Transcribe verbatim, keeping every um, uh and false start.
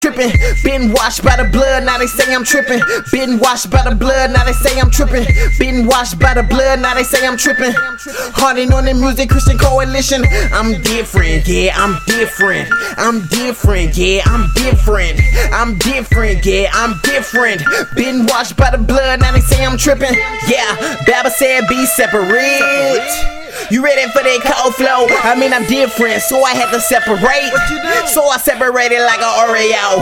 Trippin', been washed by the blood, now they say I'm trippin'. Been washed by the blood, now they say I'm trippin'. Been washed by the blood, now they say I'm trippin'. Hardin' on the music, Christian Coalition. I'm different, yeah, I'm different. I'm different, yeah, I'm different. I'm different, yeah, I'm different. Been washed by the blood, now they say I'm trippin'. Yeah, Baba said be separate. You ready for that cold flow? I mean I'm different, so I had to separate. So I separated like an Oreo.